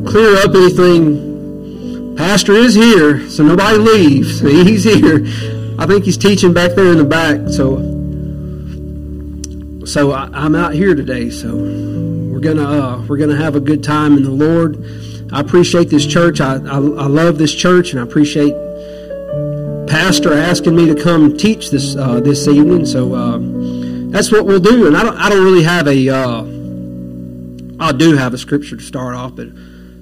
clear up anything. Pastor is here, so nobody leaves. He's here. I think he's teaching back there in the back. So I'm out here today. So we're gonna have a good time in the Lord. I appreciate this church. I love this church, and I appreciate Pastor asking me to come teach this evening. So that's what we'll do. And I don't really have I do have a scripture to start off, but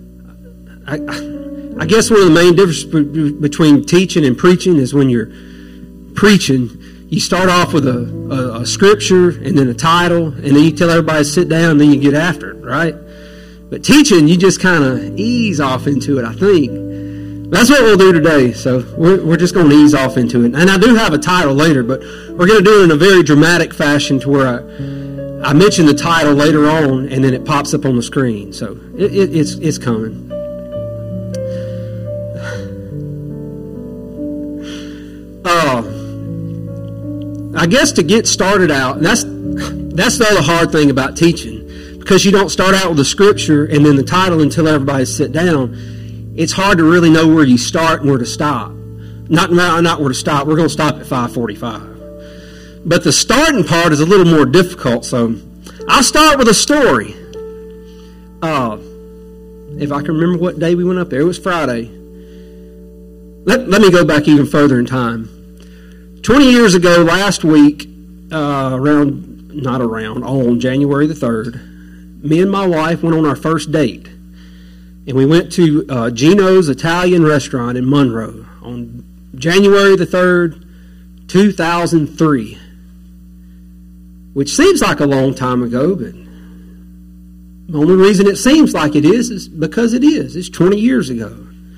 I guess one of the main differences between teaching and preaching is when you're preaching, you start off with a scripture and then a title, and then you tell everybody to sit down, and then you get after it, right? But teaching, you just kind of ease off into it, I think. That's what we'll do today. So we're just going to ease off into it. And I do have a title later, but we're going to do it in a very dramatic fashion to where I mention the title later on, and then it pops up on the screen. So it's coming. I guess to get started out, and that's the other hard thing about teaching, because you don't start out with a scripture and then the title until everybody sit down. It's hard to really know where you start and where to stop. Not where to stop. We're going to stop at 5:45. But the starting part is a little more difficult, so I'll start with a story. If I can remember what day we went up there, it was Friday. Let me go back even further in time. 20 years ago, last week, on January the 3rd, me and my wife went on our first date. And we went to Gino's Italian restaurant in Monroe on January the 3rd, 2003. Which seems like a long time ago, but the only reason it seems like it is because it is. It's 20 years ago.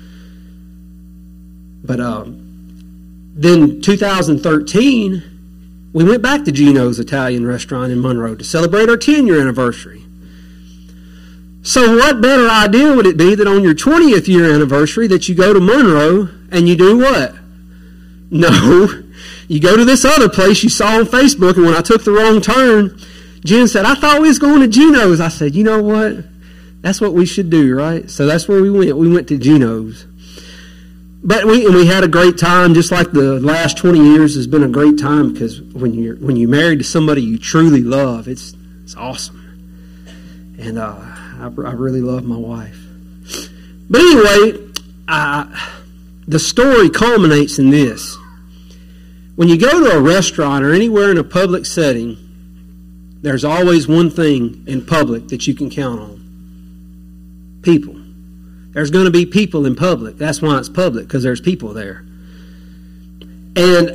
But then 2013, we went back to Gino's Italian restaurant in Monroe to celebrate our 10-year anniversary. So what better idea would it be that on your 20th year anniversary that you go to Monroe and you do what? No, you go to this other place you saw on Facebook, and when I took the wrong turn, Jen said, I thought we was going to Gino's. I said, you know what? That's what we should do, right? So that's where we went. We went to Gino's. But we had a great time, just like the last 20 years has been a great time, because when you're married to somebody you truly love, it's awesome. And I really love my wife. But anyway, the story culminates in this. When you go to a restaurant or anywhere in a public setting, there's always one thing in public that you can count on. People. There's going to be people in public. That's why it's public, because there's people there. And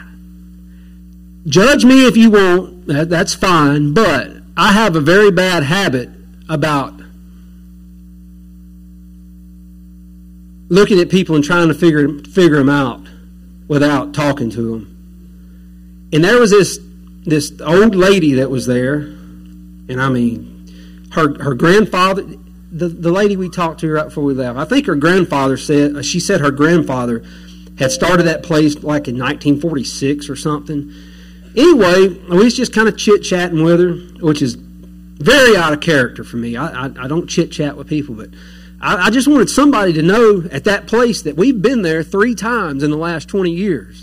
judge me if you want, that's fine, but I have a very bad habit about looking at people and trying to figure them out without talking to them. And there was this old lady that was there, and I mean, her grandfather, the lady we talked to right before we left, I think her grandfather said her grandfather had started that place like in 1946 or something. Anyway, we was just kind of chit-chatting with her, which is very out of character for me. I don't chit-chat with people, but I just wanted somebody to know at that place that we've been there 3 times in the last 20 years.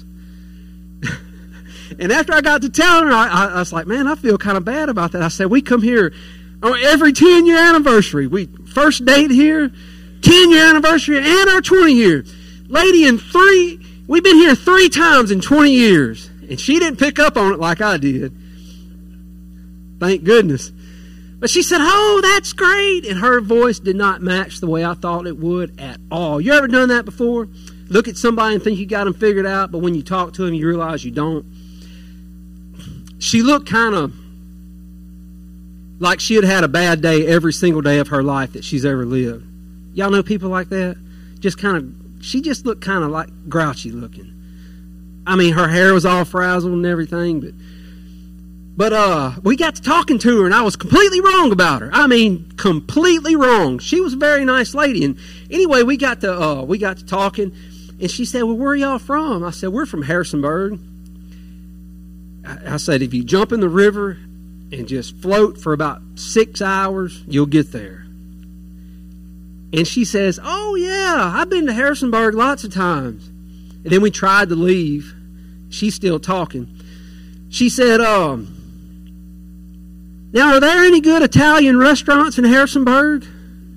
And after I got to telling her, I was like, man, I feel kind of bad about that. I said, we come here every 10-year anniversary. We first date here, 10-year anniversary, and our 20-year. Lady, we've been here 3 times in 20 years. And she didn't pick up on it like I did. Thank goodness. But she said, oh, that's great. And her voice did not match the way I thought it would at all. You ever done that before? Look at somebody and think you got them figured out, but when you talk to them, you realize you don't. She looked kind of like she had a bad day every single day of her life that she's ever lived. Y'all know people like that? She just looked kind of like grouchy looking. I mean, her hair was all frazzled and everything, but we got to talking to her, and I was completely wrong about her. I mean, completely wrong. She was a very nice lady, and anyway, we got to talking, and she said, well, where are y'all from? I said, we're from Harrisonburg. I said, if you jump in the river and just float for about 6 hours, you'll get there. And she says, oh, yeah, I've been to Harrisonburg lots of times. And then we tried to leave. She's still talking. She said, now, are there any good Italian restaurants in Harrisonburg?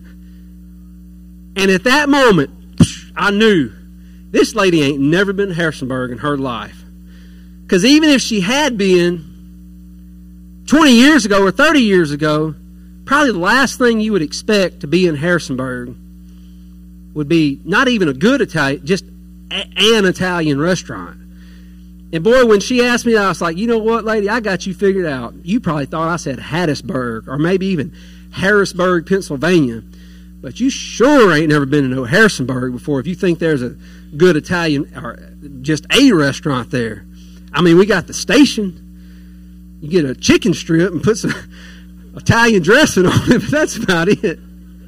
And at that moment, I knew this lady ain't never been to Harrisonburg in her life. Because even if she had been 20 years ago or 30 years ago, probably the last thing you would expect to be in Harrisonburg would be not even a good Italian, just an Italian restaurant. And boy, when she asked me that, I was like, you know what, lady, I got you figured out. You probably thought I said Hattiesburg or maybe even Harrisburg, Pennsylvania. But you sure ain't never been to no Harrisonburg before if you think there's a good Italian or just a restaurant there. I mean, we got the station. You get a chicken strip and put some Italian dressing on it, but that's about it.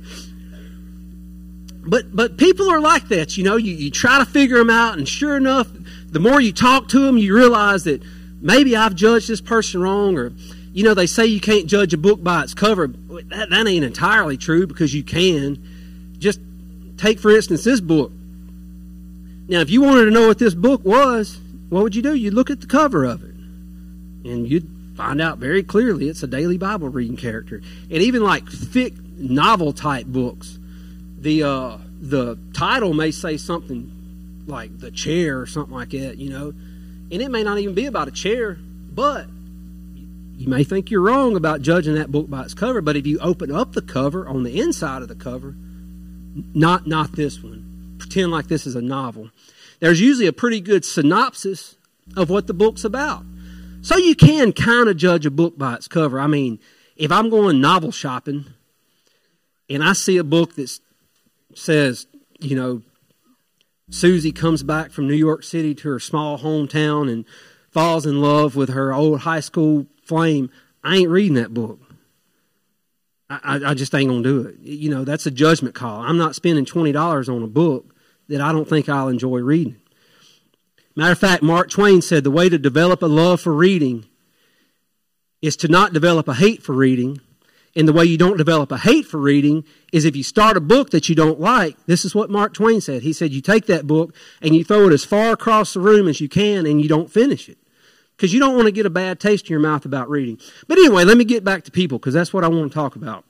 But people are like that, you know. You try to figure them out, and sure enough, the more you talk to them, you realize that maybe I've judged this person wrong, or, you know, they say you can't judge a book by its cover. That ain't entirely true, because you can. Just take, for instance, this book. Now, if you wanted to know what this book was, what would you do? You'd look at the cover of it, and you'd find out very clearly it's a daily Bible reading character. And even like thick novel-type books, the title may say something like The Chair or something like that, you know. And it may not even be about a chair, but you may think you're wrong about judging that book by its cover. But if you open up the cover, on the inside of the cover, not this one, pretend like this is a novel, there's usually a pretty good synopsis of what the book's about. So you can kind of judge a book by its cover. I mean, if I'm going novel shopping and I see a book that says, you know, Susie comes back from New York City to her small hometown and falls in love with her old high school flame, I ain't reading that book. I just ain't going to do it. You know, that's a judgment call. I'm not spending $20 on a book that I don't think I'll enjoy reading. Matter of fact, Mark Twain said the way to develop a love for reading is to not develop a hate for reading. And the way you don't develop a hate for reading is if you start a book that you don't like. This is what Mark Twain said. He said you take that book and you throw it as far across the room as you can and you don't finish it. Because you don't want to get a bad taste in your mouth about reading. But anyway, let me get back to people, because that's what I want to talk about.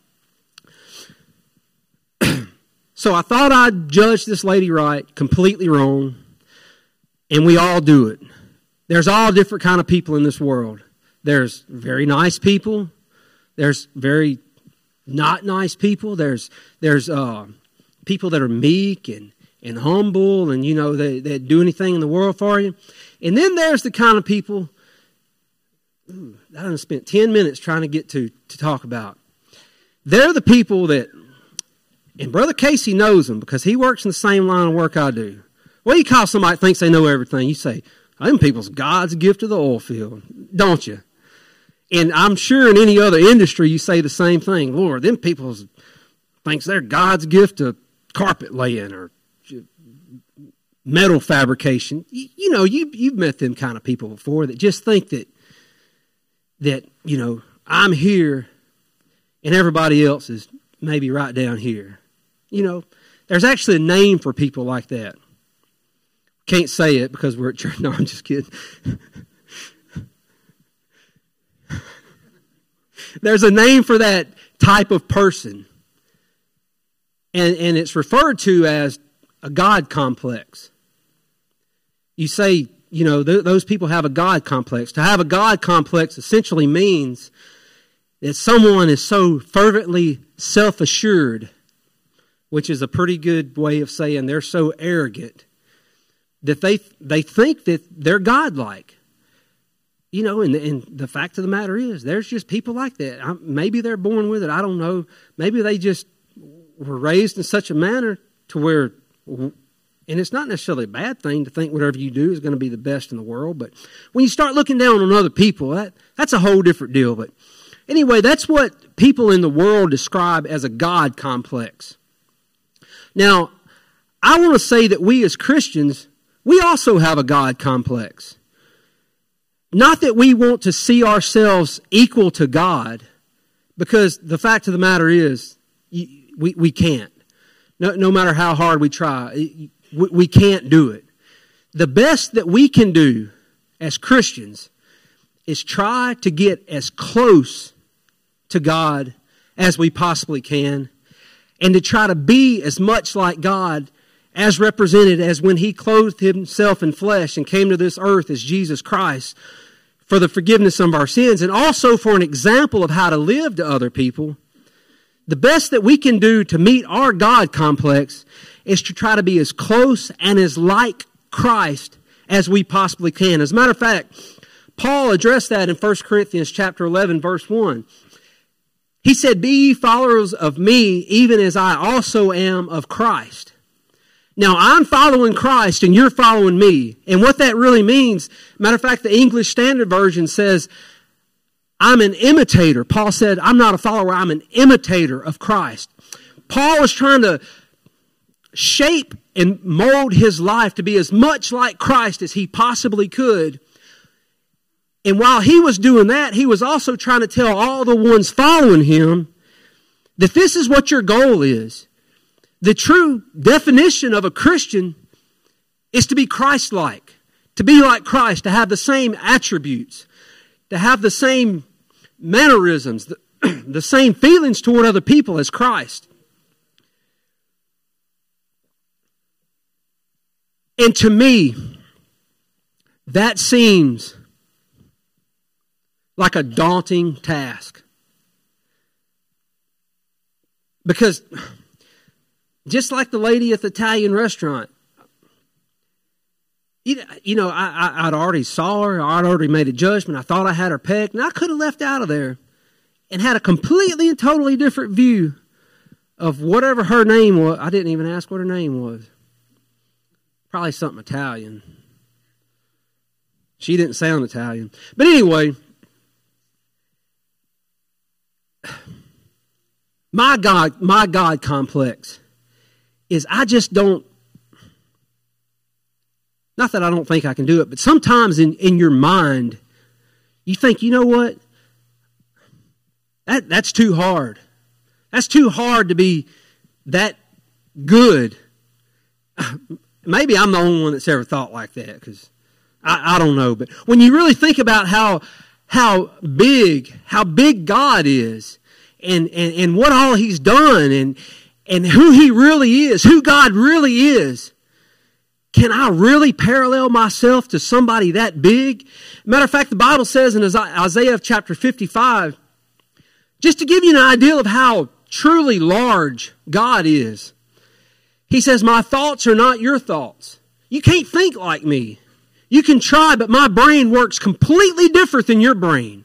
So I thought I'd judge this lady right, completely wrong. And we all do it. There's all different kind of people in this world. There's very nice people. There's very not nice people. There's people that are meek and humble, and, you know, they do anything in the world for you. And then there's the kind of people I done spent 10 minutes trying to get to talk about. They're the people that, and Brother Casey knows them because he works in the same line of work I do. What do you call somebody that thinks they know everything? You say, them people's God's gift to the oil field, don't you? And I'm sure in any other industry you say the same thing. Lord, them people thinks they're God's gift to carpet laying or metal fabrication. You know, you've met them kind of people before that just think that you know, I'm here and everybody else is maybe right down here. You know, there's actually a name for people like that. Can't say it because we're at church. No, I'm just kidding. There's a name for that type of person. And it's referred to as a God complex. You say, you know, those people have a God complex. To have a God complex essentially means that someone is so fervently self-assured, which is a pretty good way of saying they're so arrogant, that they think that they're godlike. You know, and the fact of the matter is, there's just people like that. Maybe they're born with it. I don't know. Maybe they just were raised in such a manner to where, and it's not necessarily a bad thing to think whatever you do is going to be the best in the world. But when you start looking down on other people, that's a whole different deal. But anyway, that's what people in the world describe as a God complex. Now, I want to say that we as Christians, we also have a God complex. Not that we want to see ourselves equal to God, because the fact of the matter is, we can't. No matter how hard we try, we can't do it. The best that we can do as Christians is try to get as close to God as we possibly can, and to try to be as much like God as represented as when He clothed Himself in flesh and came to this earth as Jesus Christ for the forgiveness of our sins, and also for an example of how to live to other people. The best that we can do to meet our God complex is to try to be as close and as like Christ as we possibly can. As a matter of fact, Paul addressed that in 1 Corinthians chapter 11, verse 1. He said, "Be ye followers of me, even as I also am of Christ." Now, I'm following Christ and you're following me. And what that really means, matter of fact, the English Standard Version says, I'm an imitator. Paul said, I'm not a follower, I'm an imitator of Christ. Paul was trying to shape and mold his life to be as much like Christ as he possibly could. And while he was doing that, he was also trying to tell all the ones following him that this is what your goal is. The true definition of a Christian is to be Christ-like, to be like Christ, to have the same attributes, to have the same mannerisms, the same feelings toward other people as Christ. And to me, that seems like a daunting task. Because just like the lady at the Italian restaurant, I'd already saw her, I'd already made a judgment, I thought I had her pegged, and I could have left out of there and had a completely and totally different view of whatever her name was. I didn't even ask what her name was. Probably something Italian. She didn't sound Italian. But anyway, my God complex is I just don't, not that I don't think I can do it, but sometimes in your mind, you think, you know what? That's too hard. That's too hard to be that good. Maybe I'm the only one that's ever thought like that, because I don't know. But when you really think about how big God is, and what all He's done, and who He really is, who God really is, can I really parallel myself to somebody that big? Matter of fact, the Bible says in Isaiah chapter 55, just to give you an idea of how truly large God is, He says, my thoughts are not your thoughts. You can't think like me. You can try, but my brain works completely different than your brain.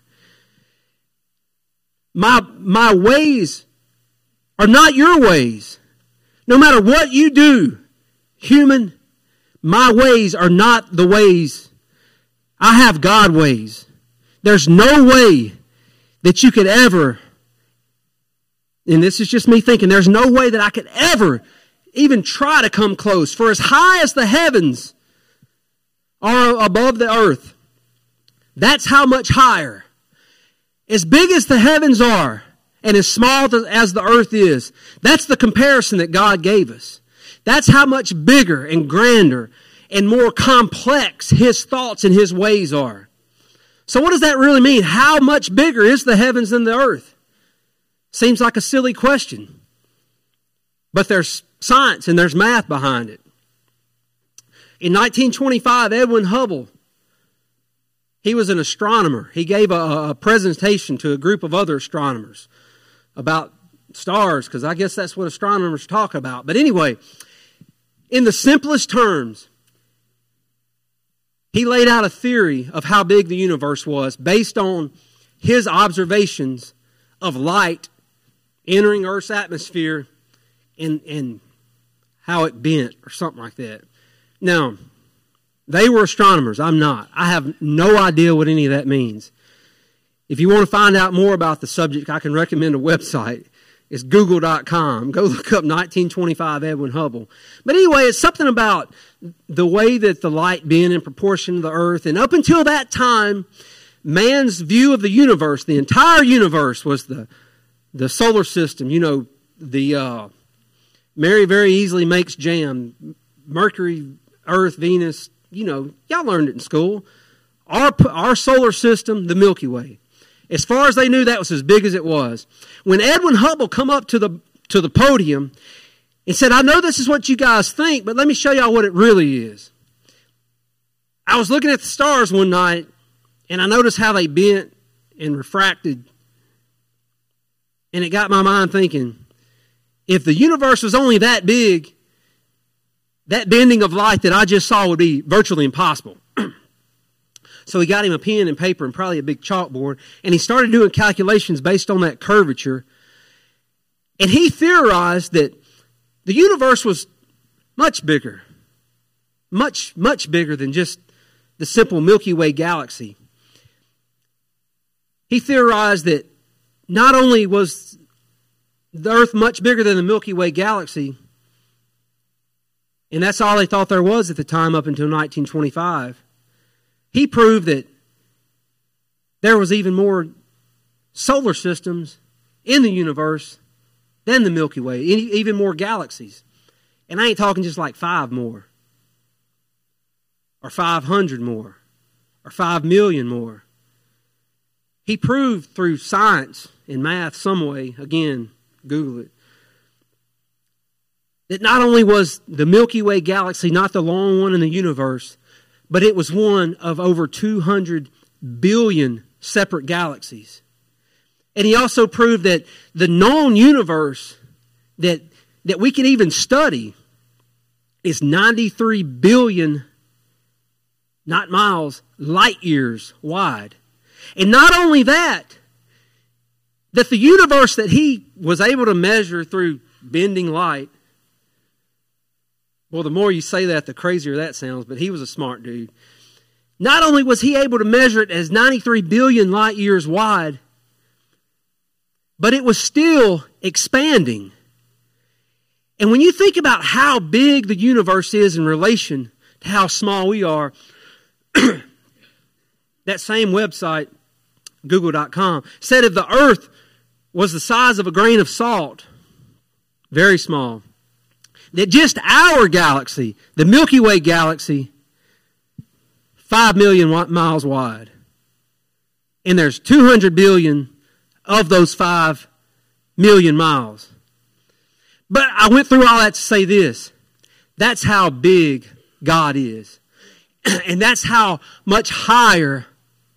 My ways are not your ways. No matter what you do, human, my ways are not the ways. I have God ways. There's no way that you could ever, and this is just me thinking, there's no way that I could ever even try to come close. For as high as the heavens are above the earth, that's how much higher. As big as the heavens are, and as small as the earth is, that's the comparison that God gave us. That's how much bigger and grander and more complex His thoughts and His ways are. So what does that really mean? How much bigger is the heavens than the earth? Seems like a silly question. But there's science and there's math behind it. In 1925, Edwin Hubble, he was an astronomer. He gave a presentation to a group of other astronomers about stars, because I guess that's what astronomers talk about. But anyway, in the simplest terms, he laid out a theory of how big the universe was based on his observations of light entering Earth's atmosphere and how it bent or something like that. Now, they were astronomers. I'm not. I have no idea what any of that means. If you want to find out more about the subject, I can recommend a website. It's google.com. Go look up 1925 Edwin Hubble. But anyway, it's something about the way that the light bent in proportion to the earth. And up until that time, man's view of the universe, the entire universe, was the solar system, the Mary very easily makes jam. Mercury, Earth, Venus, y'all learned it in school. Our solar system, the Milky Way. As far as they knew, that was as big as it was. When Edwin Hubble come up to the podium and said, I know this is what you guys think, but let me show y'all what it really is. I was looking at the stars one night, and I noticed how they bent and refracted. And it got my mind thinking, if the universe was only that big, that bending of light that I just saw would be virtually impossible. So he got him a pen and paper and probably a big chalkboard, and he started doing calculations based on that curvature. And he theorized that the universe was much bigger. Much, much bigger than just the simple Milky Way galaxy. He theorized that not only was the Earth much bigger than the Milky Way galaxy, and that's all they thought there was at the time up until 1925, he proved that there was even more solar systems in the universe than the Milky Way, even more galaxies. And I ain't talking just like 5 more, or 500 more, or 5 million more. He proved through science and math some way, again, Google it, that not only was the Milky Way galaxy not the lone one in the universe, but it was one of over 200 billion separate galaxies. And he also proved that the known universe that we can even study is 93 billion, not miles, light years wide. And not only that the universe that he was able to measure through bending light, well, the more you say that, the crazier that sounds, but he was a smart dude. Not only was he able to measure it as 93 billion light years wide, but it was still expanding. And when you think about how big the universe is in relation to how small we are, that same website, Google.com, said if the Earth was the size of a grain of salt, very small, that just our galaxy, the Milky Way galaxy, 5 million miles wide. And there's 200 billion of those 5 million miles. But I went through all that to say this. That's how big God is. And that's how much higher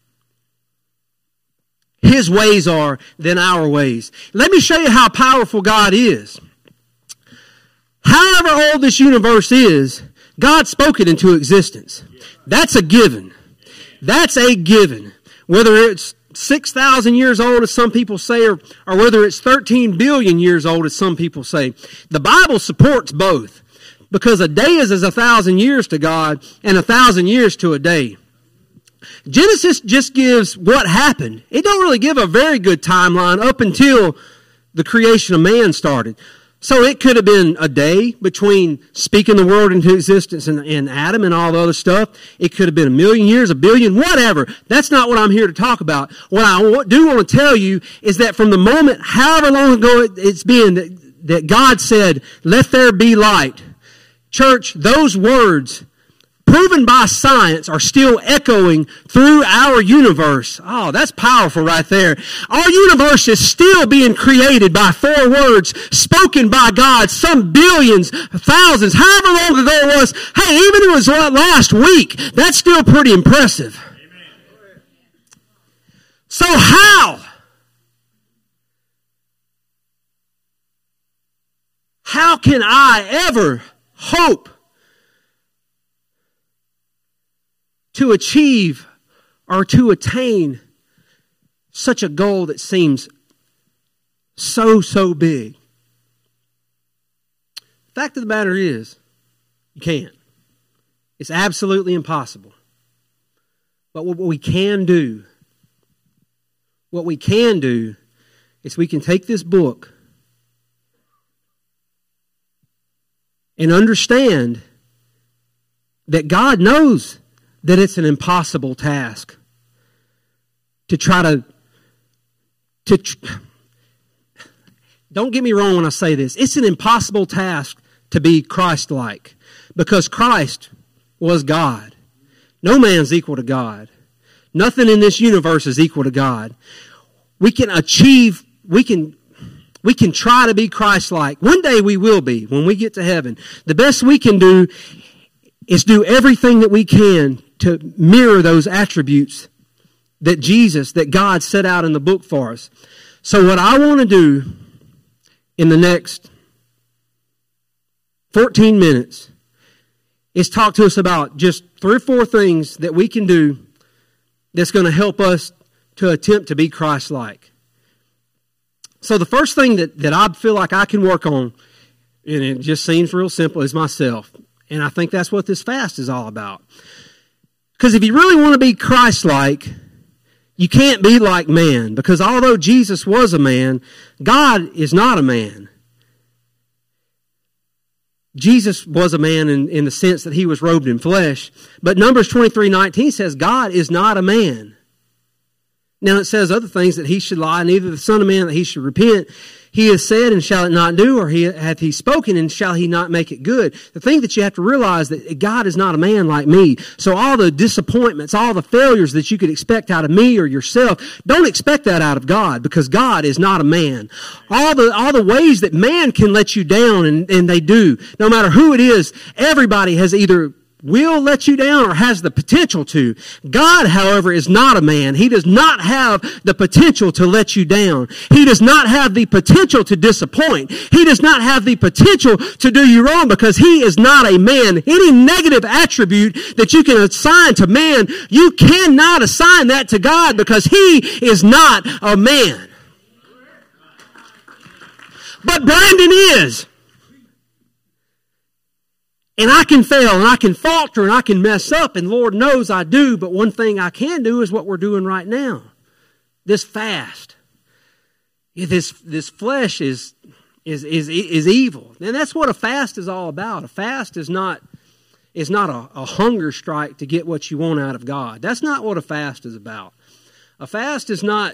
His ways are than our ways. Let me show you how powerful God is. However old this universe is, God spoke it into existence. That's a given. That's a given. Whether it's 6,000 years old, as some people say, or whether it's 13 billion years old, as some people say. The Bible supports both. Because a day is as 1,000 years to God, and 1,000 years to a day. Genesis just gives what happened. It don't really give a very good timeline up until the creation of man started. So it could have been a day between speaking the world into existence and Adam and all the other stuff. It could have been 1,000,000 years, 1,000,000,000, whatever. That's not what I'm here to talk about. What I do want to tell you is that from the moment, however long ago it's been, that God said, let there be light. Church, those words, proven by science, are still echoing through our universe. Oh, that's powerful right there. Our universe is still being created by 4 words spoken by God, some billions, thousands, however long ago it was. Hey, even if it was last week, that's still pretty impressive. Amen. So how can I ever hope to achieve or to attain such a goal that seems so big? The fact of the matter is, you can't. It's absolutely impossible. But what we can do is we can take this book and understand that God knows that it's an impossible task to try to don't get me wrong when I say this, it's an impossible task to be Christ-like, because Christ was God. No man's equal to God. Nothing in this universe is equal to God. We can achieve, we can try to be Christ-like. One day we will be when we get to heaven. The best we can do is do everything that we can to mirror those attributes that Jesus, that God set out in the book for us. So what I want to do in the next 14 minutes is talk to us about just 3 or 4 things that we can do that's going to help us to attempt to be Christ-like. So the first thing that I feel like I can work on, and it just seems real simple, is myself. And I think that's what this fast is all about. Because if you really want to be Christ-like, you can't be like man. Because although Jesus was a man, God is not a man. Jesus was a man in the sense that he was robed in flesh. But Numbers 23:19 says God is not a man. Now it says other things, that he should lie, neither the Son of Man that he should repent. He has said, and shall it not do, or hath he spoken, and shall he not make it good? The thing that you have to realize that God is not a man like me. So all the disappointments, all the failures that you could expect out of me or yourself, don't expect that out of God, because God is not a man. All the ways that man can let you down, and they do, no matter who it is, everybody has either will let you down or has the potential to. God, however, is not a man. He does not have the potential to let you down. He does not have the potential to disappoint. He does not have the potential to do you wrong, because he is not a man. Any negative attribute that you can assign to man, you cannot assign that to God, because he is not a man. But Brandon is. And I can fail, and I can falter, and I can mess up, and Lord knows I do. But one thing I can do is what we're doing right now. This fast. This flesh is evil. And that's what a fast is all about. A fast is not a hunger strike to get what you want out of God. That's not what a fast is about. A fast is not...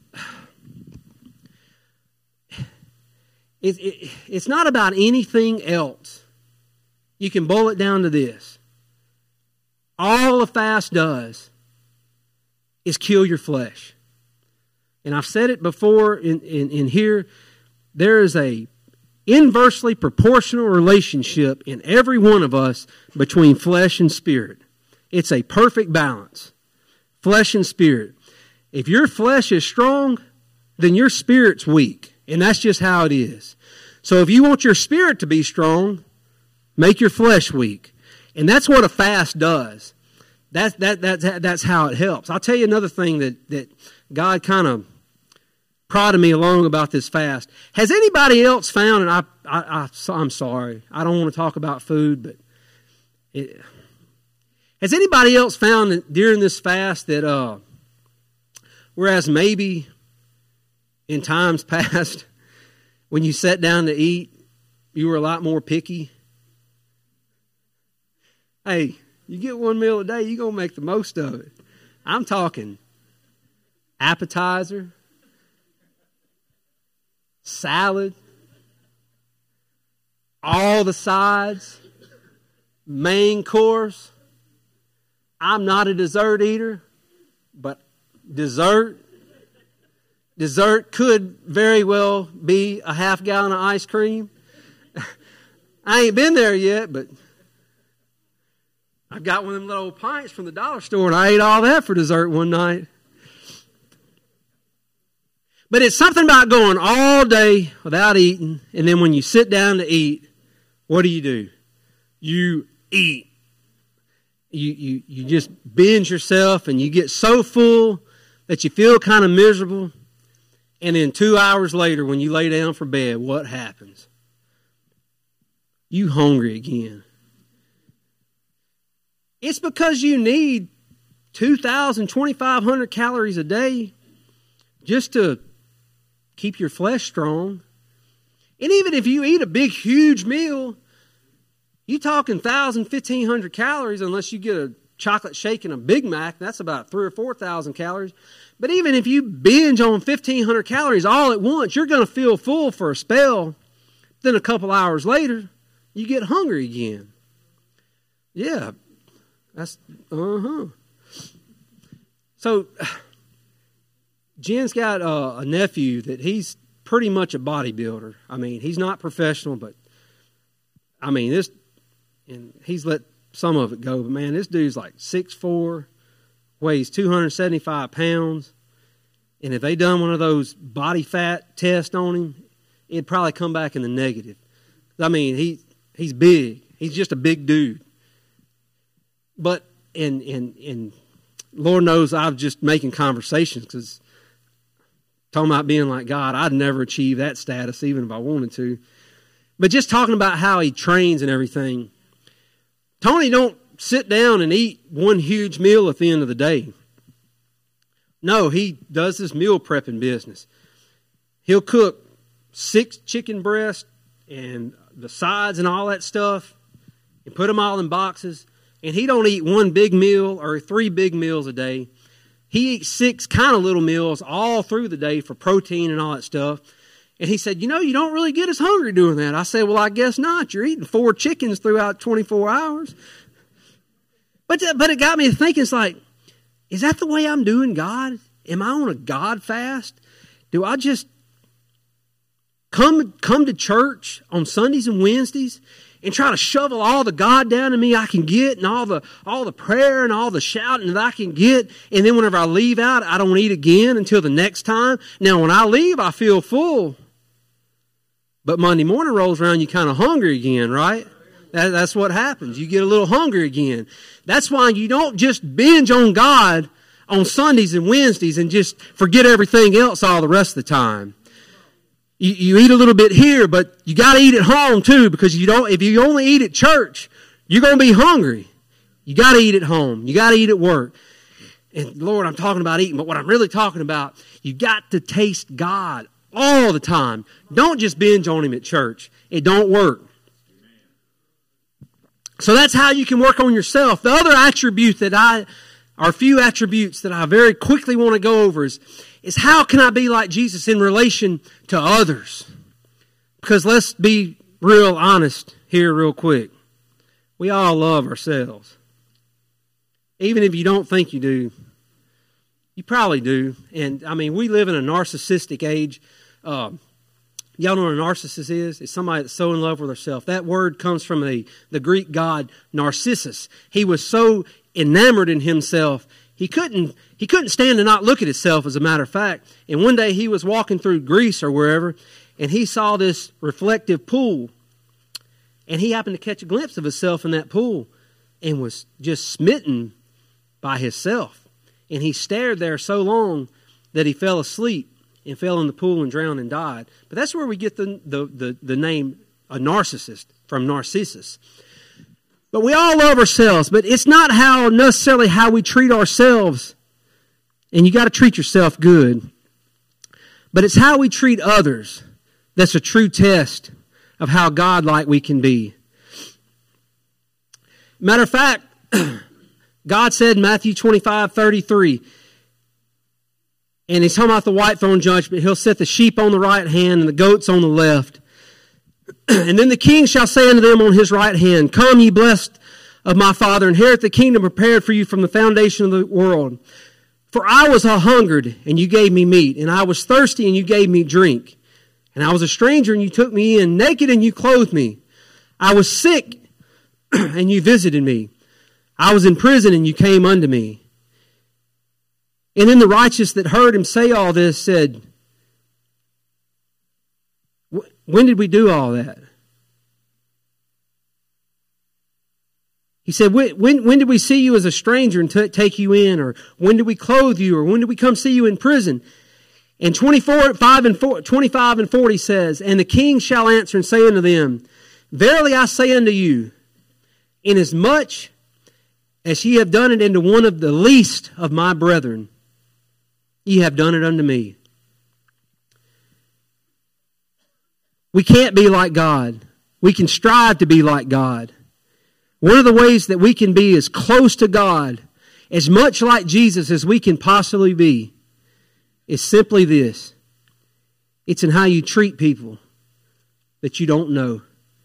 It's not about anything else. You can boil it down to this. All a fast does is kill your flesh. And I've said it before in here, there is a inversely proportional relationship in every one of us between flesh and spirit. It's a perfect balance. Flesh and spirit. If your flesh is strong, then your spirit's weak. And that's just how it is. So if you want your spirit to be strong, make your flesh weak. And that's what a fast does. That's how it helps. I'll tell you another thing that God kind of prodded me along about this fast. Has anybody else found, and I'm sorry, I don't want to talk about food, but has anybody else found that during this fast that whereas maybe in times past when you sat down to eat, you were a lot more picky? Hey, you get one meal a day, you're going to make the most of it. I'm talking appetizer, salad, all the sides, main course. I'm not a dessert eater, but dessert could very well be a half gallon of ice cream. I ain't been there yet, but I've got one of them little pints from the dollar store, and I ate all that for dessert one night. But it's something about going all day without eating, and then when you sit down to eat, what do? You eat. You just binge yourself, and you get so full that you feel kind of miserable. And then 2 hours later, when you lay down for bed, what happens? You hungry again. It's because you need 2,000, 2,500 calories a day just to keep your flesh strong. And even if you eat a big, huge meal, you're talking 1,000, 1,500 calories unless you get a chocolate shake and a Big Mac, that's about 3,000 or 4,000 calories. But even if you binge on 1,500 calories all at once, you're going to feel full for a spell. Then a couple hours later, you get hungry again. Yeah, that's, So, Jen's got a nephew that he's pretty much a bodybuilder. I mean, he's not professional, but, I mean, and he's let some of it go, but man, this dude's like 6'4", weighs 275 pounds, and if they done one of those body fat tests on him, it'd probably come back in the negative. I mean, he's big. He's just a big dude. But, and Lord knows I'm just making conversations because talking about being like God, I'd never achieve that status even if I wanted to. But just talking about how he trains and everything, Tony don't sit down and eat one huge meal at the end of the day. No, he does this meal prepping business. He'll cook 6 chicken breasts and the sides and all that stuff and put them all in boxes. And he don't eat one big meal or 3 big meals a day. He eats 6 kind of little meals all through the day for protein and all that stuff. And he said, you don't really get as hungry doing that. I said, well, I guess not. You're eating 4 chickens throughout 24 hours. But it got me thinking, it's like, is that the way I'm doing God? Am I on a God fast? Do I just come to church on Sundays and Wednesdays and try to shovel all the God down to me I can get and all the prayer and all the shouting that I can get, and then whenever I leave out, I don't eat again until the next time? Now, when I leave, I feel full. But Monday morning rolls around, you're kind of hungry again, right? That's what happens. You get a little hungry again. That's why you don't just binge on God on Sundays and Wednesdays and just forget everything else all the rest of the time. You eat a little bit here, but you got to eat at home too, because if you only eat at church, you're going to be hungry. You got to eat at home. You got to eat at work. And Lord, I'm talking about eating, but what I'm really talking about, you got to taste God all the time. Don't just binge on Him at church. It don't work. So that's how you can work on yourself. The other attribute a few attributes that I very quickly want to go over is how can I be like Jesus in relation to others? Because let's be real honest here real quick. We all love ourselves. Even if you don't think you do, you probably do. And I mean, we live in a narcissistic age. Y'all know what a narcissist is? It's somebody that's so in love with herself. That word comes from the Greek god Narcissus. He was so enamored in himself, he couldn't stand to not look at himself, as a matter of fact. And one day he was walking through Greece or wherever, and he saw this reflective pool. And he happened to catch a glimpse of himself in that pool and was just smitten by himself. And he stared there so long that he fell asleep and fell in the pool and drowned and died. But that's where we get the name a narcissist, from Narcissus. But we all love ourselves, but it's not necessarily how we treat ourselves. And you got to treat yourself good. But it's how we treat others that's a true test of how God-like we can be. Matter of fact, God said in Matthew 25:33, and He's talking about the white throne judgment, He'll set the sheep on the right hand and the goats on the left. And then the king shall say unto them on his right hand, Come, ye blessed of my Father, inherit the kingdom prepared for you from the foundation of the world. For I was a-hungered, and you gave me meat, and I was thirsty, and you gave me drink. And I was a stranger, and you took me in, naked, and you clothed me. I was sick, and you visited me. I was in prison, and you came unto me. And then the righteous that heard him say all this said, When did we do all that? He said, when did we see you as a stranger and take you in? Or when did we clothe you? Or when did we come see you in prison? And 25 and 40 says, And the king shall answer and say unto them, Verily I say unto you, inasmuch as ye have done it unto one of the least of my brethren, ye have done it unto me. We can't be like God. We can strive to be like God. One of the ways that we can be as close to God, as much like Jesus as we can possibly be, is simply this. It's in how you treat people that you don't know.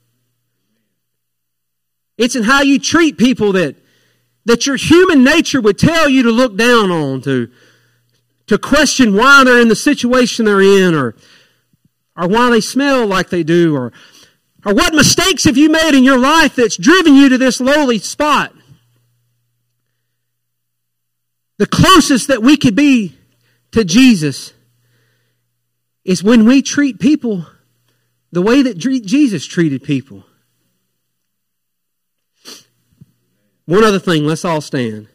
It's in how you treat people that your human nature would tell you to look down on, to question why they're in the situation they're in, or why they smell like they do, or what mistakes have you made in your life that's driven you to this lowly spot. The closest that we could be to Jesus is when we treat people the way that Jesus treated people. One other thing, let's all stand.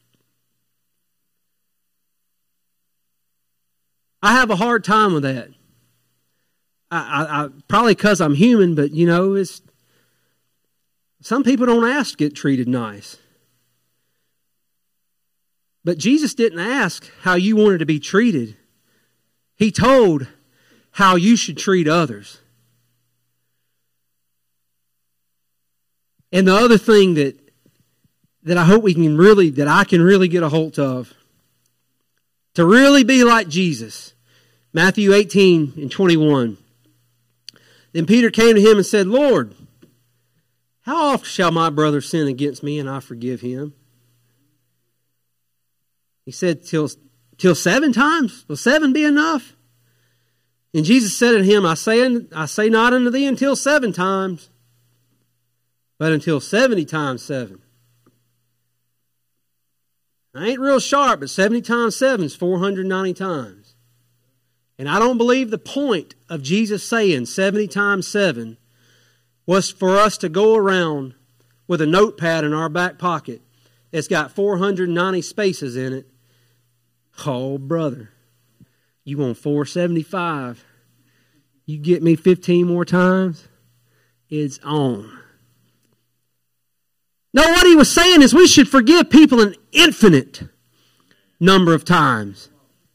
I have a hard time with that. I probably because I'm human, but it's some people don't ask to get treated nice. But Jesus didn't ask how you wanted to be treated. He told how you should treat others. And the other thing that I hope I can really get a hold of, to really be like Jesus. Matthew 18:21. Then Peter came to him and said, Lord, how oft shall my brother sin against me and I forgive him? He said, till 7 times? Will 7 be enough? And Jesus said unto him, I say not unto thee until 7 times, but until 70 times 7. I ain't real sharp, but 70 times 7 is 490 times. And I don't believe the point of Jesus saying 70 times 7 was for us to go around with a notepad in our back pocket that's got 490 spaces in it. Oh, brother, you want 475? You get me 15 more times? It's on. No, what he was saying is we should forgive people an infinite number of times.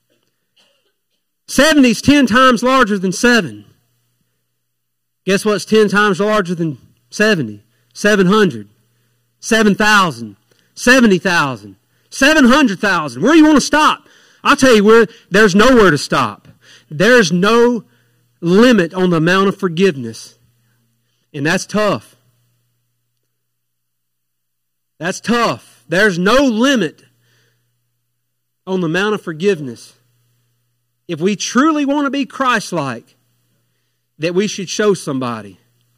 70 is 10 times larger than 7. Guess what's 10 times larger than 70? 700, 7,000, 70,000, 700,000. Where do you want to stop? I'll tell you where. There's nowhere to stop. There's no limit on the amount of forgiveness. And that's tough. That's tough. There's no limit on the amount of forgiveness. If we truly want to be Christ-like, that we should show somebody.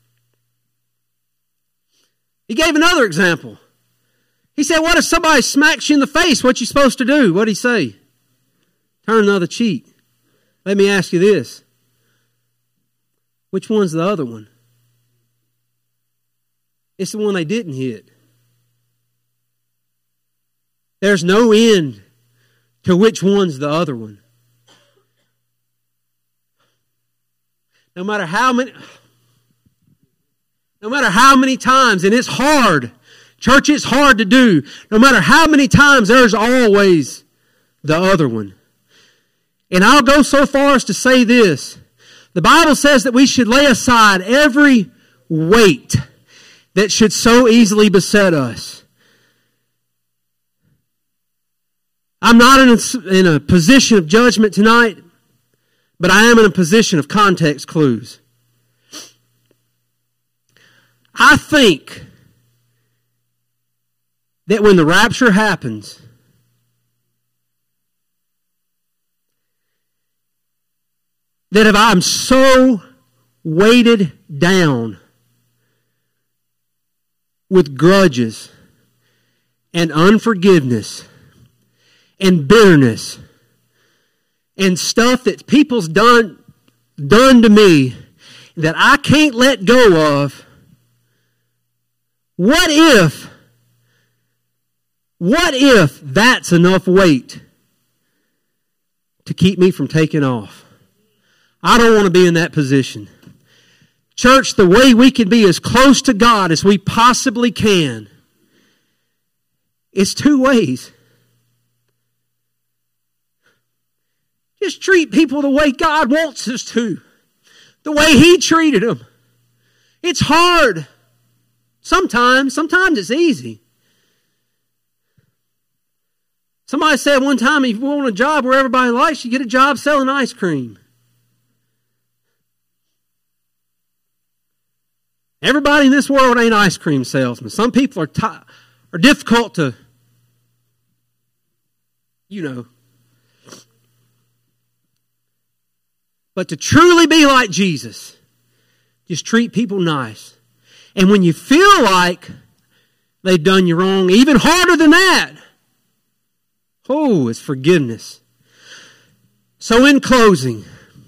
He gave another example. He said, what if somebody smacks you in the face? What you supposed to do? What did he say? Turn another cheek. Let me ask you this. Which one's the other one? It's the one they didn't hit. There's no end to which one's the other one. No matter how many times, and it's hard. Church, it's hard to do. No matter how many times, there's always the other one. And I'll go so far as to say this. The Bible says that we should lay aside every weight that should so easily beset us. I'm not in a position of judgment tonight, but I am in a position of context clues. I think that when the rapture happens, that if I'm so weighted down with grudges and unforgiveness and bitterness and stuff that people's done to me that I can't let go of, what if that's enough weight to keep me from taking off? I don't want to be in that position. Church, the way we can be as close to God as we possibly can is 2 ways. Just treat people the way God wants us to. The way He treated them. It's hard. Sometimes it's easy. Somebody said one time, if you want a job where everybody likes you, get a job selling ice cream. Everybody in this world ain't ice cream salesmen. Some people are difficult to, But to truly be like Jesus, just treat people nice. And when you feel like they've done you wrong, even harder than that, it's forgiveness. So in closing,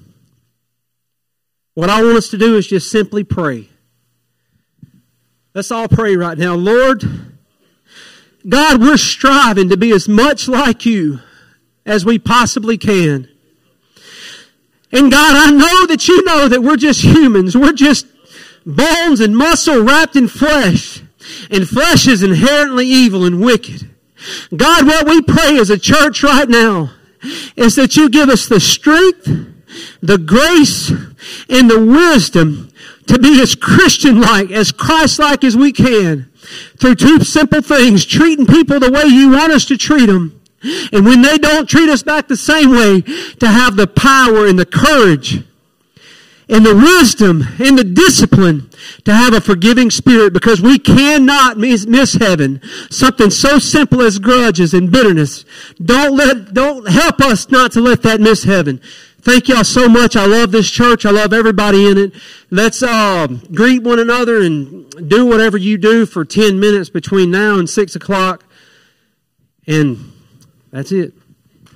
what I want us to do is just simply pray. Let's all pray right now. Lord, God, we're striving to be as much like you as we possibly can. And God, I know that you know that we're just humans. We're just bones and muscle wrapped in flesh. And flesh is inherently evil and wicked. God, what we pray as a church right now is that you give us the strength, the grace, and the wisdom to be as Christian-like, as Christ-like as we can through two simple things: treating people the way you want us to treat them, and when they don't treat us back the same way, to have the power and the courage and the wisdom and the discipline to have a forgiving spirit, because we cannot miss heaven. Something so simple as grudges and bitterness. Don't help us not to let that miss heaven. Thank y'all so much. I love this church. I love everybody in it. Let's greet one another and do whatever you do for 10 minutes between now and 6 o'clock. And that's it.